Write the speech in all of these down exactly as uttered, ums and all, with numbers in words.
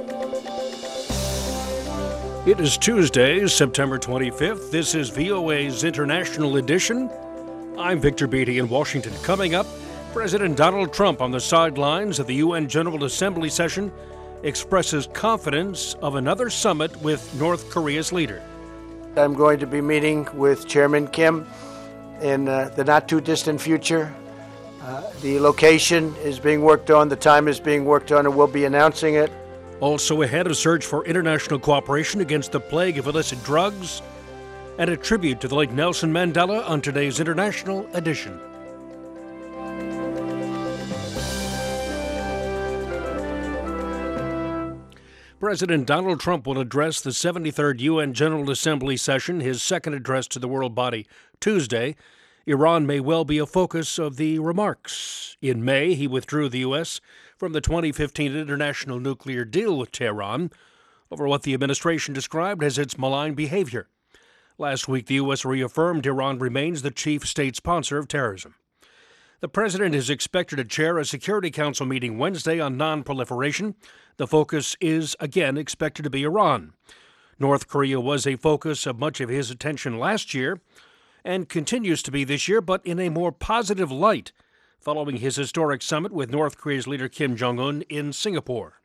It is Tuesday, September twenty-fifth. This is V O A's International Edition. I'm Victor Beatty in Washington. Coming up, President Donald Trump on the sidelines of the U N General Assembly session expresses confidence of another summit with North Korea's leader. I'm going to be meeting with Chairman Kim in uh, the not-too-distant future. Uh, the location is being worked on, the time is being worked on, and we'll be announcing it. Also ahead, a search for international cooperation against the plague of illicit drugs, and a tribute to the late Nelson Mandela on today's International Edition. President Donald Trump will address the seventy-third U N General Assembly session, his second address to the world body, Tuesday. Iran may well be a focus of the remarks. In May, he withdrew the U S from the twenty fifteen international nuclear deal with Tehran over what the administration described as its malign behavior. Last week, the U S reaffirmed Iran remains the chief state sponsor of terrorism. The president is expected to chair a Security Council meeting Wednesday on non-proliferation. The focus is, again, expected to be Iran. North Korea was a focus of much of his attention last year and continues to be this year, but in a more positive light, following his historic summit with North Korea's leader Kim Jong-un in Singapore.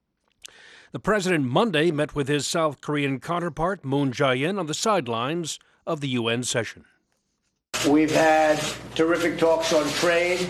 The president Monday met with his South Korean counterpart Moon Jae-in on the sidelines of the U N session. We've had terrific talks on trade,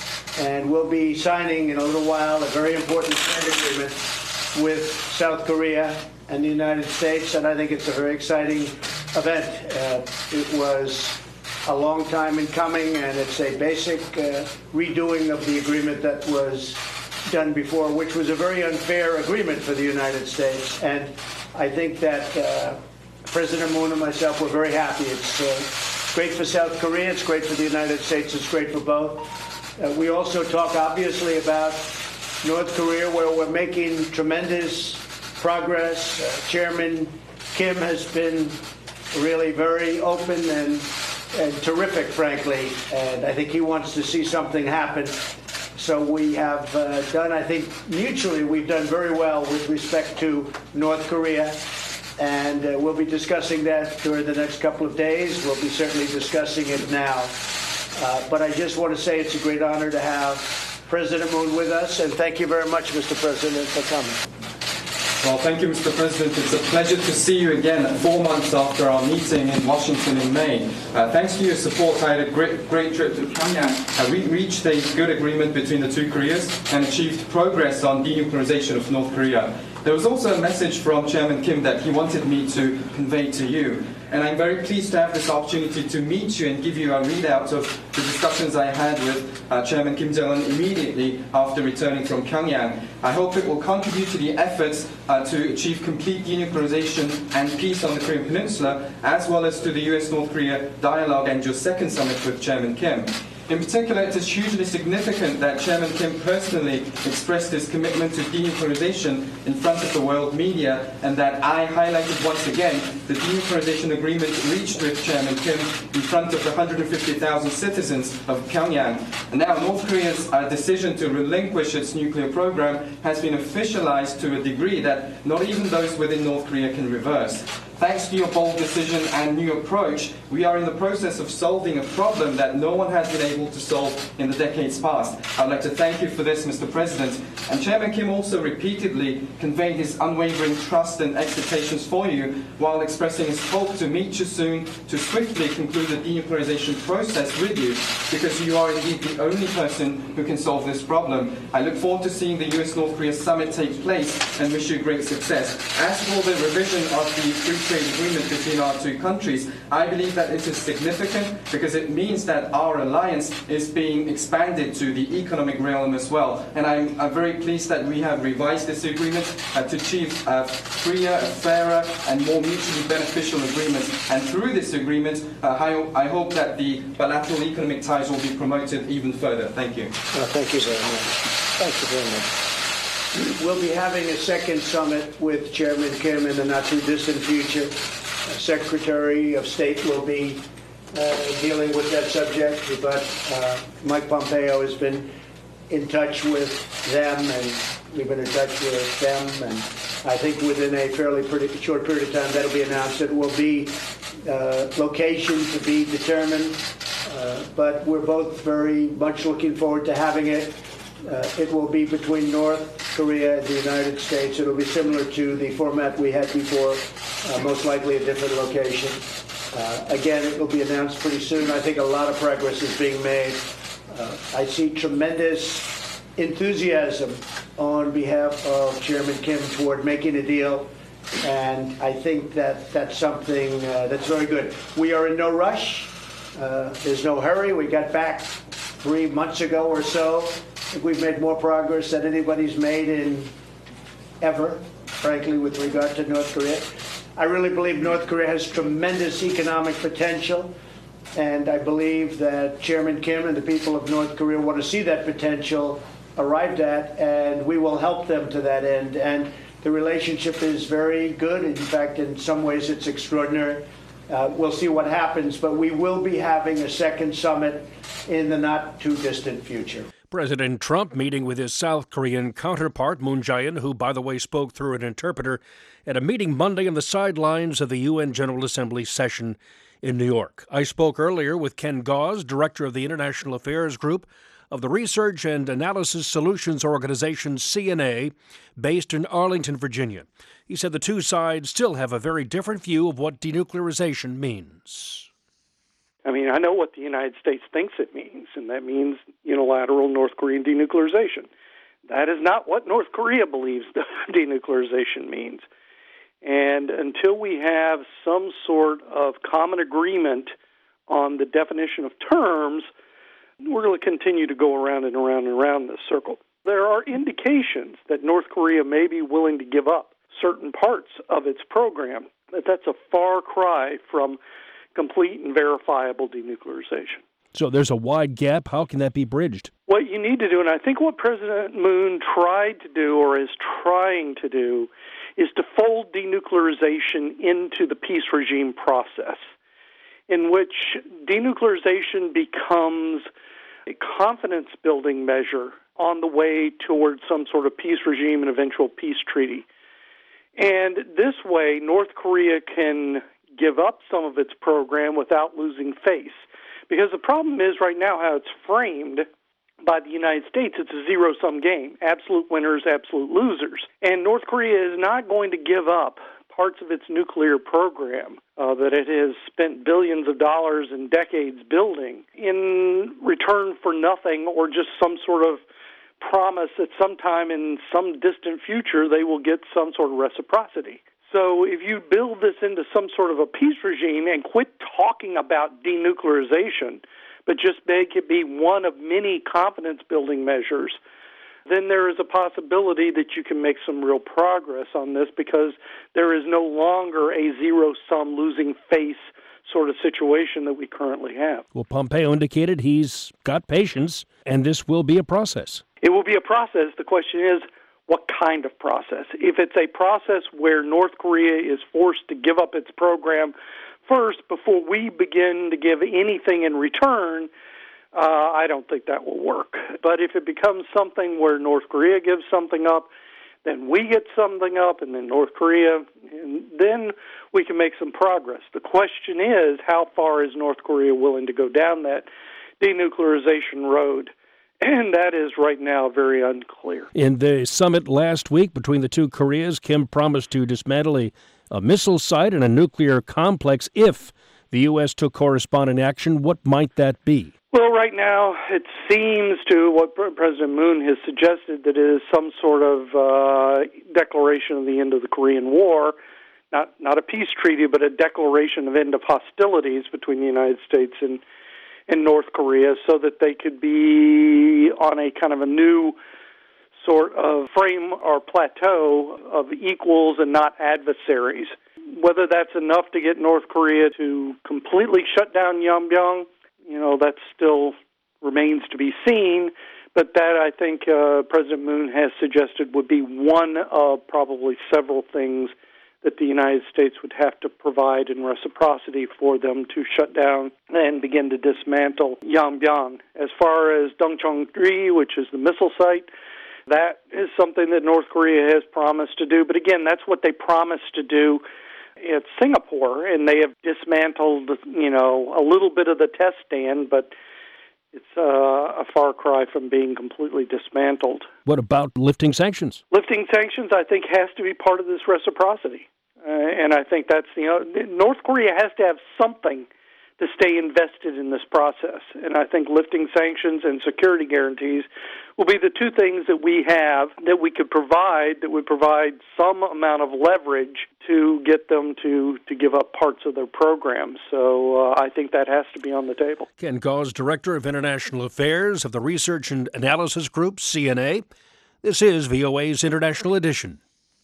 and we'll be signing in a little while a very important trade agreement with South Korea and the United States, and I think it's a very exciting event. Uh, it was a long time in coming, and it's a basic uh, redoing of the agreement that was done before, which was a very unfair agreement for the United States. And I think that uh, President Moon and myself were very happy. It's uh, great for South Korea, it's great for the United States, it's great for both. Uh, we also talk, obviously, about North Korea, where we're making tremendous progress. Uh, Chairman Kim has been really very open and, and terrific, frankly, and I think he wants to see something happen. So we have uh, done, I think, mutually, we've done very well with respect to North Korea, and uh, we'll be discussing that during the next couple of days. We'll be certainly discussing it now. Uh, but I just want to say it's a great honor to have President Moon with us, and thank you very much, Mister President, for coming. Well, thank you, Mister President. It's a pleasure to see you again four months after our meeting in Washington in May. Uh, thanks to your support, I had a great, great trip to Pyongyang. Uh, we reached a good agreement between the two Koreas and achieved progress on denuclearization of North Korea. There was also a message from Chairman Kim that he wanted me to convey to you. And I'm very pleased to have this opportunity to meet you and give you a readout of the discussions I had with uh, Chairman Kim Jong-un immediately after returning from Pyongyang. I hope it will contribute to the efforts uh, to achieve complete denuclearization and peace on the Korean Peninsula, as well as to the U S North Korea dialogue and your second summit with Chairman Kim. In particular, it is hugely significant that Chairman Kim personally expressed his commitment to denuclearization in front of the world media, and that I highlighted once again the denuclearization agreement reached with Chairman Kim in front of the one hundred fifty thousand citizens of Pyongyang. And now North Korea's uh, decision to relinquish its nuclear program has been officialized to a degree that not even those within North Korea can reverse. Thanks to your bold decision and new approach, we are in the process of solving a problem that no one has been able to solve in the decades past. I'd like to thank you for this, Mister President. And Chairman Kim also repeatedly conveyed his unwavering trust and expectations for you, while expressing his hope to meet you soon to swiftly conclude the denuclearization process with you, because you are indeed the only person who can solve this problem. I look forward to seeing the U S North Korea summit take place and wish you great success. As for the revision of the free trade agreement between our two countries, I believe that it is significant because it means that our alliance is being expanded to the economic realm as well. And I'm, I'm very pleased that we have revised this agreement uh, to achieve a freer, a fairer, and more mutually beneficial agreement. And through this agreement, uh, I, I hope that the bilateral economic ties will be promoted even further. Thank you. Well, thank you very much. Thank you very much. We'll be having a second summit with Chairman Kim in the not-too-distant future. Secretary of State will be uh, dealing with that subject, but uh, Mike Pompeo has been in touch with them, and We've been in touch with them, and I think within a fairly pretty short period of time that'll be announced. It will be uh, location to be determined, uh, but we're both very much looking forward to having it. Uh, it will be between North Korea and the United States. It'll be similar to the format we had before, uh, most likely a different location. Uh, again, it will be announced pretty soon. I think a lot of progress is being made. Uh, I see tremendous enthusiasm on behalf of Chairman Kim toward making a deal, and I think that that's something uh, that's very good. We are in no rush. Uh, there's no hurry. We got back three months ago or so. I think we've made more progress than anybody's made in ever, frankly, with regard to North Korea. I really believe North Korea has tremendous economic potential, and I believe that Chairman Kim and the people of North Korea want to see that potential arrived at, and we will help them to that end. And the relationship is very good. In fact, in some ways, it's extraordinary. Uh, we'll see what happens, but we will be having a second summit in the not-too-distant future. President Trump meeting with his South Korean counterpart, Moon Jae-in, who, by the way, spoke through an interpreter at a meeting Monday on the sidelines of the U N General Assembly session in New York. I spoke earlier with Ken Gause, director of the International Affairs Group of the Research and Analysis Solutions Organization, C N A, based in Arlington, Virginia. He said the two sides still have a very different view of what denuclearization means. I mean, I know what the United States thinks it means, and that means unilateral North Korean denuclearization. That is not what North Korea believes denuclearization means. And until we have some sort of common agreement on the definition of terms, we're going to continue to go around and around and around this circle. There are indications that North Korea may be willing to give up certain parts of its program, but that's a far cry from complete and verifiable denuclearization. So there's a wide gap. How can that be bridged? What you need to do, and I think what President Moon tried to do or is trying to do, is to fold denuclearization into the peace regime process, in which denuclearization becomes a confidence-building measure on the way towards some sort of peace regime and eventual peace treaty. And this way, North Korea can give up some of its program without losing face. Because the problem is right now how it's framed by the United States, it's a zero-sum game. Absolute winners, absolute losers. And North Korea is not going to give up parts of its nuclear program uh, that it has spent billions of dollars and decades building in return for nothing or just some sort of promise that sometime in some distant future they will get some sort of reciprocity. So if you build this into some sort of a peace regime and quit talking about denuclearization, but just make it be one of many confidence-building measures, then there is a possibility that you can make some real progress on this because there is no longer a zero-sum losing face sort of situation that we currently have. Well, Pompeo indicated he's got patience, and this will be a process. It will be a process. The question is, what kind of process? If it's a process where North Korea is forced to give up its program first before we begin to give anything in return, uh, I don't think that will work. But if it becomes something where North Korea gives something up, then we get something up, and then North Korea, and then we can make some progress. The question is, how far is North Korea willing to go down that denuclearization road? And that is right now very unclear. In the summit last week between the two Koreas, Kim promised to dismantle a, a missile site and a nuclear complex if the U S took corresponding action. What might that be? Well, right now it seems to what President Moon has suggested that it is some sort of uh, declaration of the end of the Korean War, not not a peace treaty, but a declaration of end of hostilities between the United States and in North Korea so that they could be on a kind of a new sort of frame or plateau of equals and not adversaries. Whether that's enough to get North Korea to completely shut down Yongbyon, you know, that still remains to be seen. But that, I think, uh, President Moon has suggested would be one of probably several things that the United States would have to provide in reciprocity for them to shut down and begin to dismantle Yongbyon. As far as Dongcheong-ri, which is the missile site, That is something that North Korea has promised to do. But again, that's what they promised to do at Singapore, and they have dismantled, you know, a little bit of the test stand, but it's uh, a far cry from being completely dismantled. What about lifting sanctions? Lifting sanctions, I think, has to be part of this reciprocity. Uh, and I think that's, you know, North Korea has to have something to stay invested in this process. And I think lifting sanctions and security guarantees will be the two things that we have that we could provide, that would provide some amount of leverage to get them to, to give up parts of their program. So uh, I think that has to be on the table. Ken Gause, Director of International Affairs of the Research and Analysis Group, C N A. This is V O A's International Edition.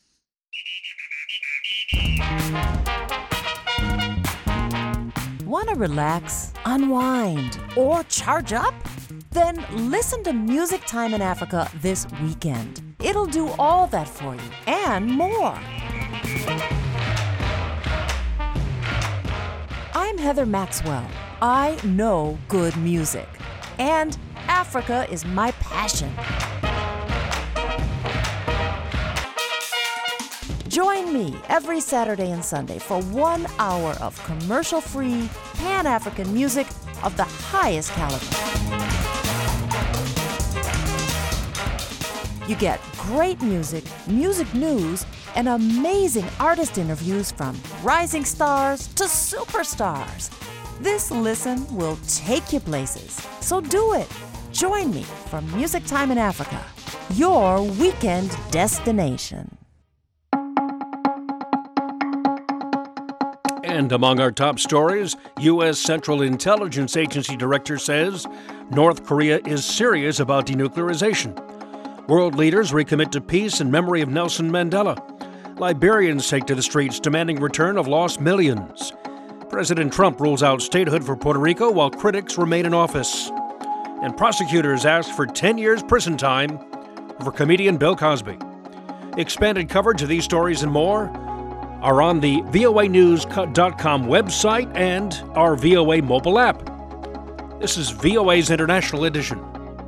Want to relax, unwind, or charge up? Then listen to Music Time in Africa this weekend. It'll do all that for you and more. I'm Heather Maxwell. I know good music, and Africa is my passion. Join me every Saturday and Sunday for one hour of commercial-free, Pan-African music of the highest caliber. You get great music, music news, and amazing artist interviews from rising stars to superstars. This listen will take you places, so do it. Join me for Music Time in Africa, your weekend destination. And among our top stories, U S. Central Intelligence Agency Director says North Korea is serious about denuclearization. World leaders recommit to peace in memory of Nelson Mandela. Liberians take to the streets demanding return of lost millions. President Trump rules out statehood for Puerto Rico while critics remain in office. And prosecutors ask for ten years prison time for comedian Bill Cosby. Expanded coverage of these stories and more are on the V O A news dot com website and our V O A mobile app. This is V O A's International Edition.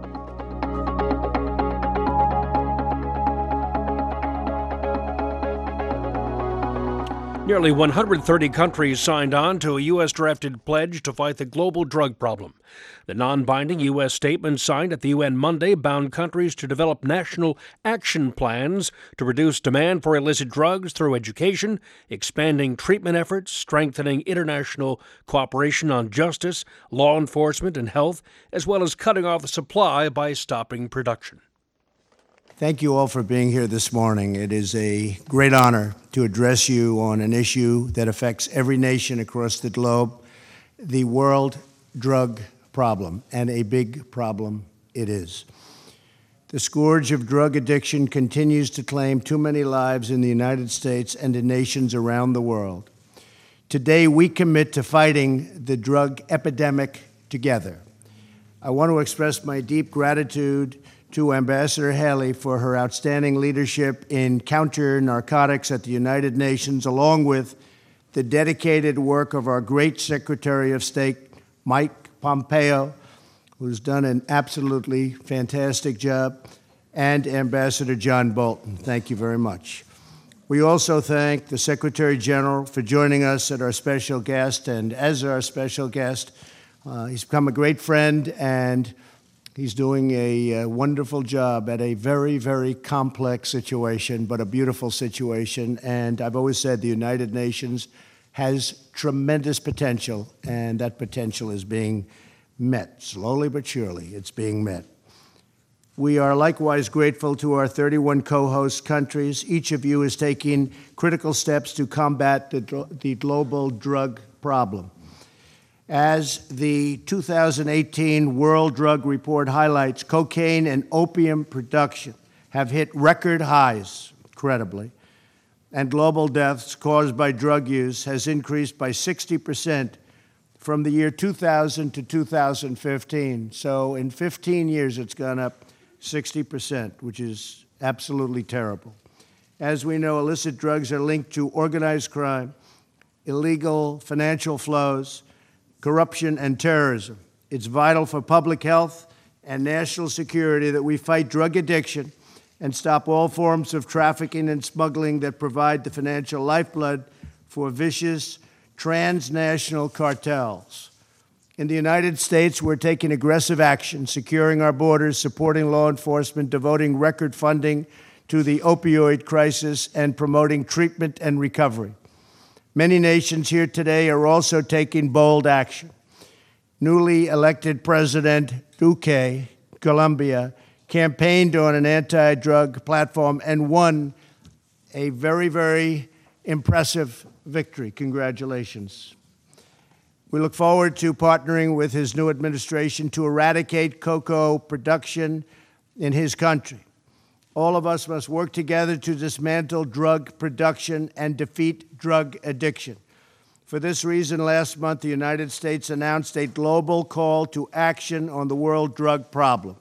Nearly one hundred thirty countries signed on to a U S-drafted pledge to fight the global drug problem. The non-binding U S statement signed at the U N Monday bound countries to develop national action plans to reduce demand for illicit drugs through education, expanding treatment efforts, strengthening international cooperation on justice, law enforcement, and health, as well as cutting off the supply by stopping production. Thank you all for being here this morning. It is a great honor to address you on an issue that affects every nation across the globe, the world drug problem, and a big problem it is. The scourge of drug addiction continues to claim too many lives in the United States and in nations around the world. Today, we commit to fighting the drug epidemic together. I want to express my deep gratitude to Ambassador Haley for her outstanding leadership in counter-narcotics at the United Nations, along with the dedicated work of our great Secretary of State, Mike Pompeo, who's done an absolutely fantastic job, and Ambassador John Bolton. Thank you very much. We also thank the Secretary General for joining us as our special guest, and as our special guest, uh, he's become a great friend, and he's doing a, a wonderful job at a very, very complex situation, but a beautiful situation. And I've always said the United Nations has tremendous potential, and that potential is being met. Slowly but surely, it's being met. We are likewise grateful to our thirty-one co-host countries. Each of you is taking critical steps to combat the, the global drug problem. As the two thousand eighteen World Drug Report highlights, cocaine and opium production have hit record highs, incredibly, and global deaths caused by drug use has increased by sixty percent from the year two thousand to two thousand fifteen. So in fifteen years, it's gone up sixty percent, which is absolutely terrible. As we know, illicit drugs are linked to organized crime, illegal financial flows, corruption, and terrorism. It's vital for public health and national security that we fight drug addiction and stop all forms of trafficking and smuggling that provide the financial lifeblood for vicious transnational cartels. In the United States, we're taking aggressive action, securing our borders, supporting law enforcement, devoting record funding to the opioid crisis, and promoting treatment and recovery. Many nations here today are also taking bold action. Newly elected President Duque, Colombia, campaigned on an anti-drug platform and won a very, very impressive victory. Congratulations. We look forward to partnering with his new administration to eradicate cocoa production in his country. All of us must work together to dismantle drug production and defeat drug addiction. For this reason, last month, the United States announced a global call to action on the world drug problem.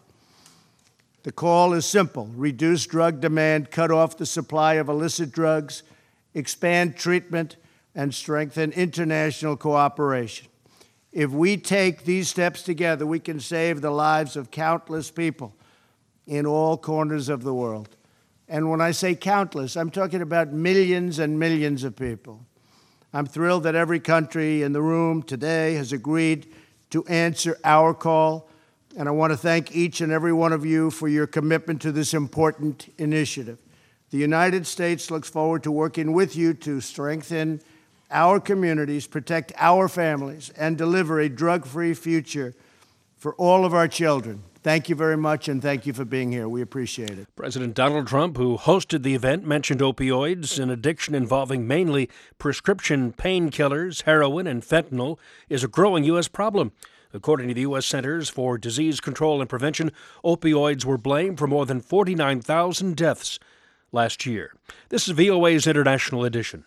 The call is simple: reduce drug demand, cut off the supply of illicit drugs, expand treatment, and strengthen international cooperation. If we take these steps together, we can save the lives of countless people in all corners of the world. And when I say countless, I'm talking about millions and millions of people. I'm thrilled that every country in the room today has agreed to answer our call, and I want to thank each and every one of you for your commitment to this important initiative. The United States looks forward to working with you to strengthen our communities, protect our families, and deliver a drug-free future for all of our children. Thank you very much, and thank you for being here. We appreciate it. President Donald Trump, who hosted the event, mentioned opioids. An addiction involving mainly prescription painkillers, heroin, and fentanyl is a growing U S problem. According to the U S Centers for Disease Control and Prevention, opioids were blamed for more than forty-nine thousand deaths last year. This is V O A's International Edition.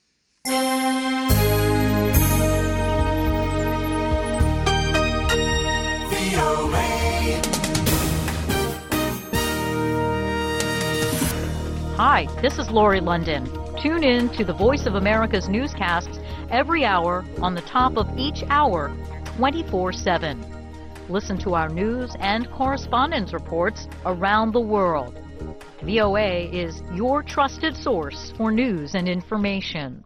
Hi, this is Lori London. Tune in to the Voice of America's newscasts every hour on the top of each hour, twenty-four seven. Listen to our news and correspondence reports around the world. V O A is your trusted source for news and information.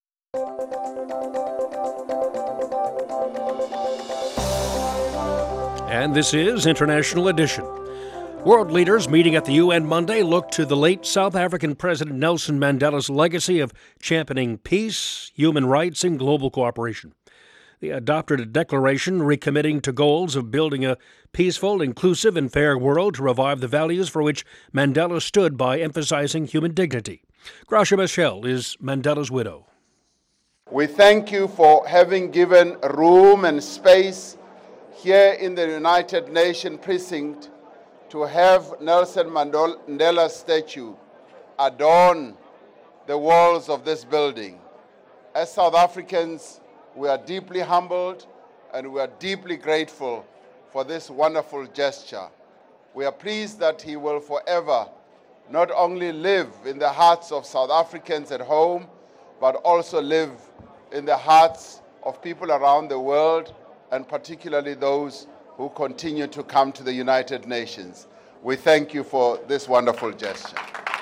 And this is International Edition. World leaders meeting at the U N Monday looked to the late South African President Nelson Mandela's legacy of championing peace, human rights, and global cooperation. They adopted a declaration recommitting to goals of building a peaceful, inclusive, and fair world to revive the values for which Mandela stood by emphasizing human dignity. Gracia Machel is Mandela's widow. We thank you for having given room and space here in the United Nations precinct to have Nelson Mandela's statue adorn the walls of this building. As South Africans, we are deeply humbled and we are deeply grateful for this wonderful gesture. We are pleased that he will forever not only live in the hearts of South Africans at home, but also live in the hearts of people around the world, and particularly those who continue to come to the United Nations. We thank you for this wonderful gesture.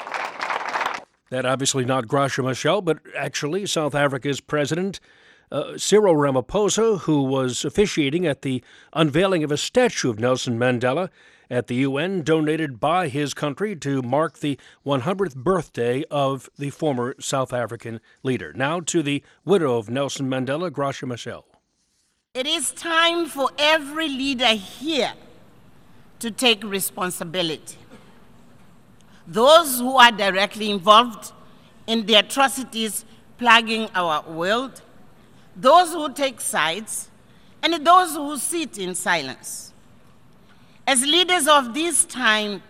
That obviously not Gracia Machel, but actually South Africa's President uh, Cyril Ramaphosa, who was officiating at the unveiling of a statue of Nelson Mandela at the U N, donated by his country to mark the one hundredth birthday of the former South African leader. Now to the widow of Nelson Mandela, Gracia Machel. It is time for every leader here to take responsibility. Those who are directly involved in the atrocities plaguing our world, those who take sides, and those who sit in silence. As leaders of this time,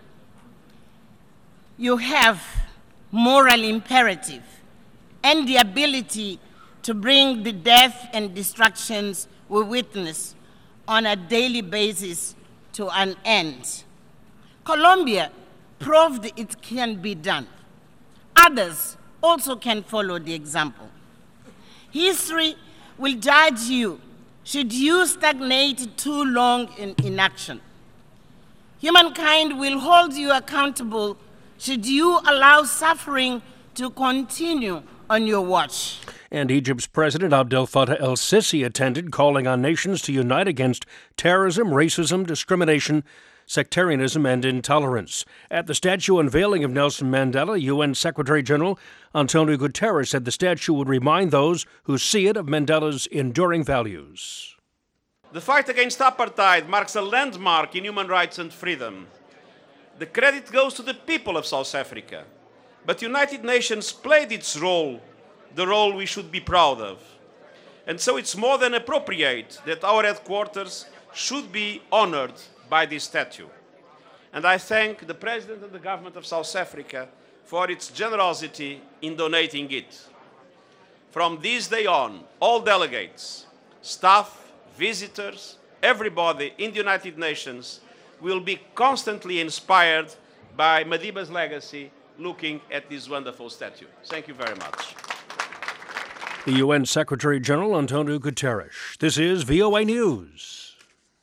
you have moral imperative and the ability to bring the death and destructions we witness on a daily basis to an end. Colombia proved it can be done. Others also can follow the example. History will judge you should you stagnate too long in inaction. Humankind will hold you accountable Should you allow suffering to continue on your watch? And Egypt's President Abdel Fattah el-Sisi attended, calling on nations to unite against terrorism, racism, discrimination, sectarianism, and intolerance. At the statue unveiling of Nelson Mandela, U N Secretary-General Antonio Guterres said the statue would remind those who see it of Mandela's enduring values. The fight against apartheid marks a landmark in human rights and freedom. The credit goes to the people of South Africa. But the United Nations played its role, the role we should be proud of. And so it's more than appropriate that our headquarters should be honored by this statue. And I thank the President and the Government of South Africa for its generosity in donating it. From this day on, all delegates, staff, visitors, everybody in the United Nations will be constantly inspired by Madiba's legacy looking at this wonderful statue. Thank you very much. The U N Secretary-General Antonio Guterres. This is V O A News.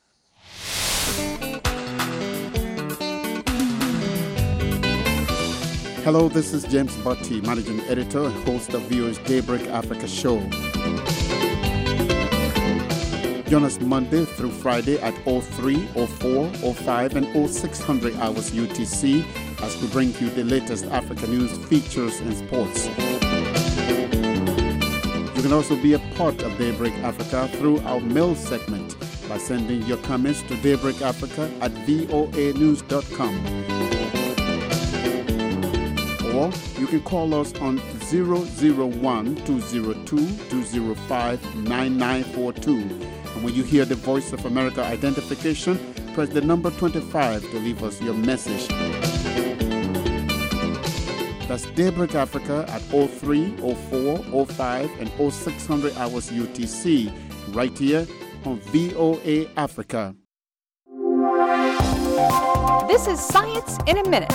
Hello, this is James Botti, Managing Editor and host of V O A's Daybreak Africa show. Join us Monday through Friday at oh three, oh four, oh five, and oh six hundred hours U T C as we bring you the latest Africa news, features, and sports. You can also be a part of Daybreak Africa through our mail segment by sending your comments to daybreakafrica at voa news dot com. Or you can call us on zero zero one, two zero two, two zero five, nine nine four two. And when you hear the Voice of America identification, press the number twenty-five to leave us your message. That's Daybreak Africa at oh three, oh four, oh five, and oh six hundred hours U T C, right here on V O A Africa. This is Science in a Minute.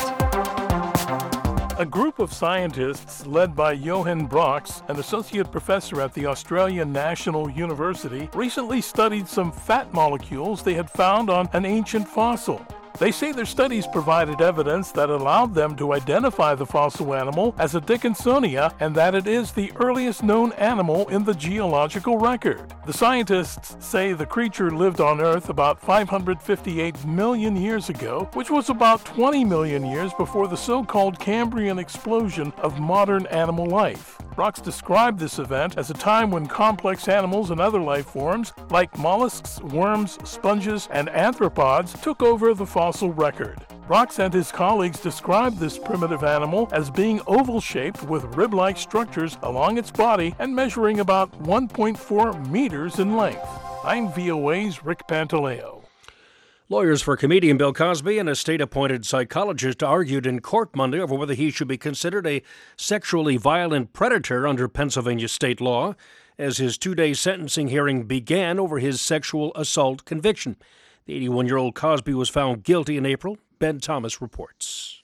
A group of scientists led by Johan Brox, an associate professor at the Australian National University, recently studied some fat molecules they had found on an ancient fossil. They say their studies provided evidence that allowed them to identify the fossil animal as a Dickinsonia and that it is the earliest known animal in the geological record. The scientists say the creature lived on Earth about five hundred fifty-eight million years ago, which was about twenty million years before the so-called Cambrian explosion of modern animal life. Brox described this event as a time when complex animals and other life forms, like mollusks, worms, sponges, and arthropods, took over the fossil record. Brox and his colleagues described this primitive animal as being oval-shaped with rib-like structures along its body and measuring about one point four meters in length. I'm V O A's Rick Pantaleo. Lawyers for comedian Bill Cosby and a state-appointed psychologist argued in court Monday over whether he should be considered a sexually violent predator under Pennsylvania state law as his two-day sentencing hearing began over his sexual assault conviction. The eighty-one-year-old Cosby was found guilty in April. Ben Thomas reports.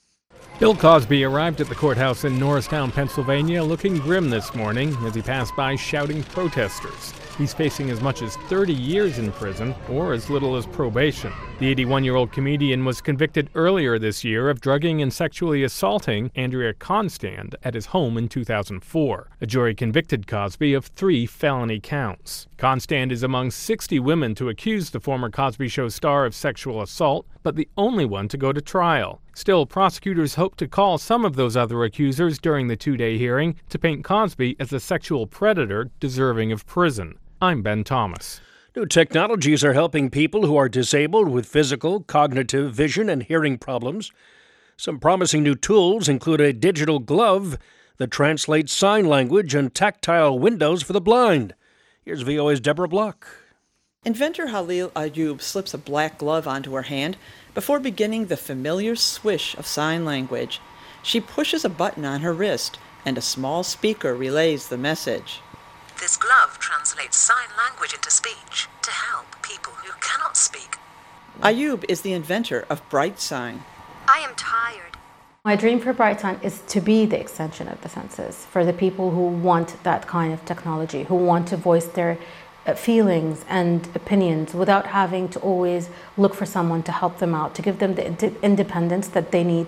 Bill Cosby arrived at the courthouse in Norristown, Pennsylvania, looking grim this morning as he passed by shouting protesters. He's facing as much as thirty years in prison or as little as probation. The eighty-one-year-old comedian was convicted earlier this year of drugging and sexually assaulting Andrea Constand at his home in two thousand four. A jury convicted Cosby of three felony counts. Constand is among sixty women to accuse the former Cosby Show star of sexual assault, but the only one to go to trial. Still, prosecutors hope to call some of those other accusers during the two-day hearing to paint Cosby as a sexual predator deserving of prison. I'm Ben Thomas. New technologies are helping people who are disabled with physical, cognitive, vision, and hearing problems. Some promising new tools include a digital glove that translates sign language and tactile windows for the blind. Here's V O A's Deborah Block. Inventor Halil Ayub slips a black glove onto her hand before beginning the familiar swish of sign language. She pushes a button on her wrist, and a small speaker relays the message. This glove translates sign language into speech to help people who cannot speak. Ayub is the inventor of BrightSign. I am tired. My dream for BrightSign is to be the extension of the senses for the people who want that kind of technology, who want to voice their uh, feelings and opinions without having to always look for someone to help them out, to give them the ind- independence that they need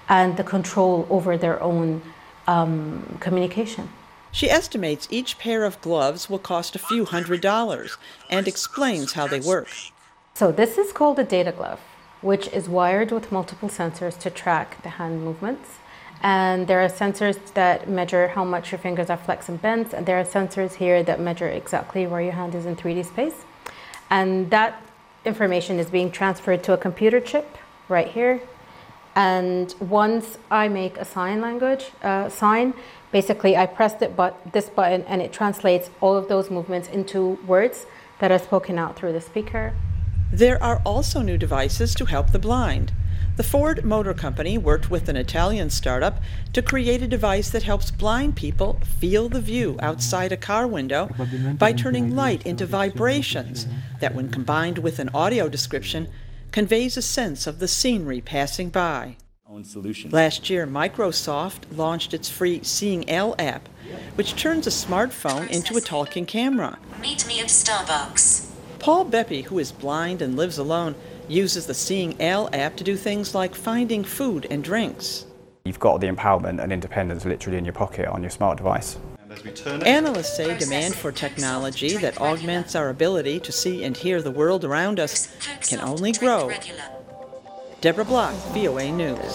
and the control over their own um, communication. She estimates each pair of gloves will cost a few hundred dollars and explains how they work. So this is called a data glove, which is wired with multiple sensors to track the hand movements. And there are sensors that measure how much your fingers are flexed and bent, and there are sensors here that measure exactly where your hand is in three D space. And that information is being transferred to a computer chip right here. And once I make a sign language uh, sign, basically I press it but this button and it translates all of those movements into words that are spoken out through the speaker. There are also new devices to help the blind. The Ford Motor Company worked with an Italian startup to create a device that helps blind people feel the view outside a car window by turning light into vibrations that, when combined with an audio description, conveys a sense of the scenery passing by. Last year, Microsoft launched its free Seeing L app, which turns a smartphone into a talking camera. Meet me at Starbucks. Paul Beppe, who is blind and lives alone, uses the Seeing L app to do things like finding food and drinks. You've got the empowerment and independence literally in your pocket on your smart device. Analysts say demand for technology that augments our ability to see and hear the world around us can only grow. Deborah Block, V O A News.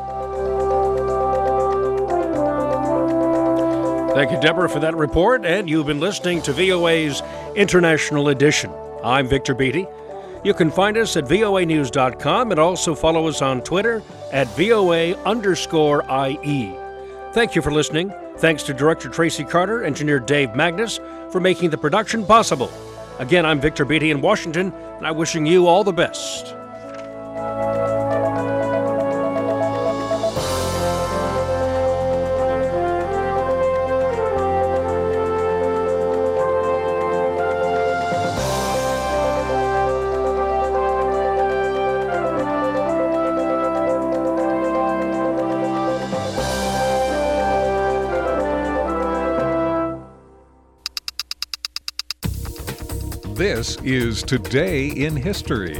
Thank you, Deborah, for that report, and you've been listening to V O A's International Edition. I'm Victor Beattie. You can find us at V O A news dot com and also follow us on Twitter at V O A underscore I E. Thank you for listening. Thanks to Director Tracy Carter, Engineer Dave Magnus, for making the production possible. Again, I'm Victor Beattie in Washington, and I'm wishing you all the best. This is Today in History.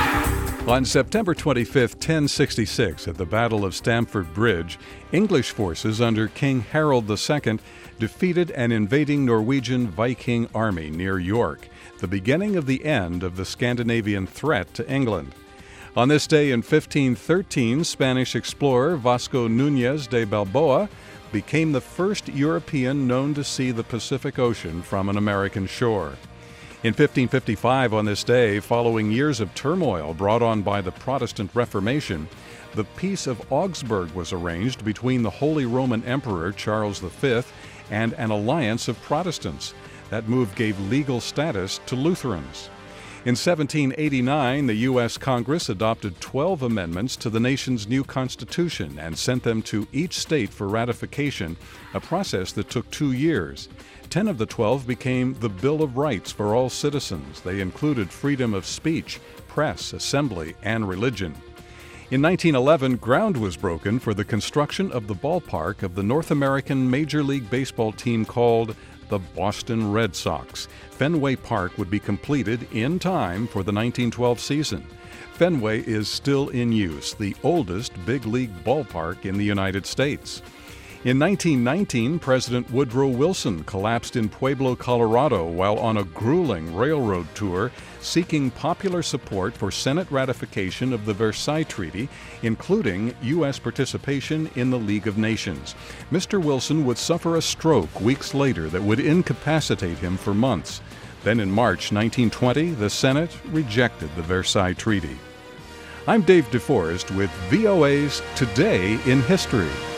On September twenty-fifth, ten sixty-six, at the Battle of Stamford Bridge, English forces under King Harold the Second defeated an invading Norwegian Viking army near York, the beginning of the end of the Scandinavian threat to England. On this day in fifteen thirteen, Spanish explorer Vasco Núñez de Balboa became the first European known to see the Pacific Ocean from an American shore. In fifteen fifty-five, on this day, following years of turmoil brought on by the Protestant Reformation, the Peace of Augsburg was arranged between the Holy Roman Emperor Charles the Fifth and an alliance of Protestants. That move gave legal status to Lutherans. In seventeen eighty-nine, the U S Congress adopted twelve amendments to the nation's new Constitution and sent them to each state for ratification, a process that took two years. Ten of the twelve became the Bill of Rights for all citizens. They included freedom of speech, press, assembly, and religion. In nineteen eleven, ground was broken for the construction of the ballpark of the North American Major League Baseball team called the Boston Red Sox. Fenway Park would be completed in time for the nineteen twelve season. Fenway is still in use, the oldest big league ballpark in the United States. In nineteen nineteen, President Woodrow Wilson collapsed in Pueblo, Colorado, while on a grueling railroad tour seeking popular support for Senate ratification of the Versailles Treaty, including U S participation in the League of Nations. Mister Wilson would suffer a stroke weeks later that would incapacitate him for months. Then in March nineteen twenty, the Senate rejected the Versailles Treaty. I'm Dave DeForest with V O A's Today in History.